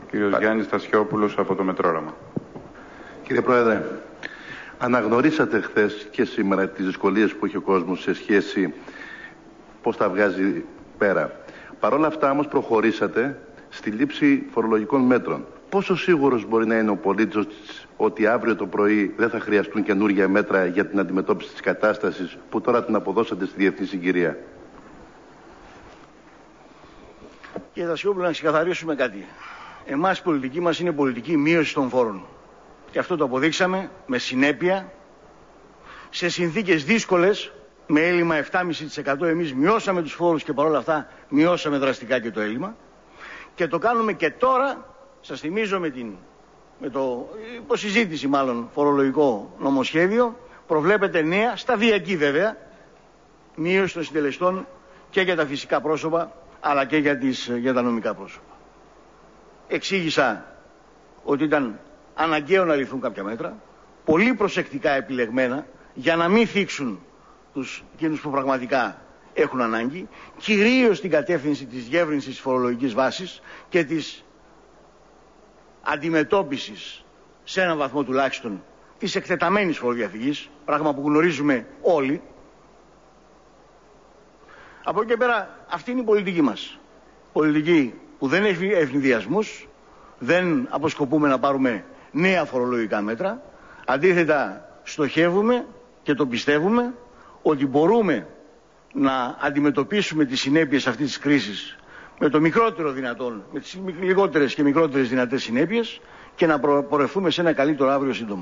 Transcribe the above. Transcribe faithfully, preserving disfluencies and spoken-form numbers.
Κύριος Πα... Γιάννης Στασιόπουλος από το Μετρόραμα. Κύριε Πρόεδρε, αναγνωρίσατε χθες και σήμερα τις δυσκολίες που έχει ο κόσμος σε σχέση πώς τα βγάζει πέρα. Παρ' όλα αυτά όμως προχωρήσατε στη λήψη φορολογικών μέτρων. Πόσο σίγουρος μπορεί να είναι ο πολίτης ότι αύριο το πρωί δεν θα χρειαστούν καινούργια μέτρα για την αντιμετώπιση της κατάστασης που τώρα την αποδώσατε στη διεθνή συγκυρία? Κύριε Στασιόπουλο, να ξεκαθαρίσουμε κάτι. Εμάς η πολιτική μας είναι πολιτική μείωση των φόρων. Και αυτό το αποδείξαμε με συνέπεια. Σε συνθήκες δύσκολες, με έλλειμμα επτά κόμμα πέντε τοις εκατό εμείς μειώσαμε τους φόρους και παρόλα αυτά μειώσαμε δραστικά και το έλλειμμα. Και το κάνουμε και τώρα, σας θυμίζω με, την, με το υποσυζήτηση μάλλον φορολογικό νομοσχέδιο, προβλέπεται νέα, σταδιακή βέβαια, μείωση των συντελεστών και για τα φυσικά πρόσωπα αλλά και για, τις, για τα νομικά πρόσωπα. Εξήγησα ότι ήταν αναγκαίο να ληφθούν κάποια μέτρα, πολύ προσεκτικά επιλεγμένα, για να μην θίξουν τους εκείνους που πραγματικά έχουν ανάγκη, κυρίως στην κατεύθυνση της διεύρυνσης της φορολογικής βάσης και της αντιμετώπισης σε έναν βαθμό τουλάχιστον της εκτεταμένης φοροδιαφυγής, πράγμα που γνωρίζουμε όλοι. Από εκεί και πέρα αυτή είναι η πολιτική μας. Πολιτική που δεν έχει ευνηδιασμούς, δεν αποσκοπούμε να πάρουμε νέα φορολογικά μέτρα. Αντίθετα στοχεύουμε και το πιστεύουμε ότι μπορούμε να αντιμετωπίσουμε τις συνέπειες αυτής της κρίσης με το μικρότερο δυνατόν, με τις λιγότερες και μικρότερες δυνατές συνέπειες και να πορευτούμε σε ένα καλύτερο αύριο σύντομα.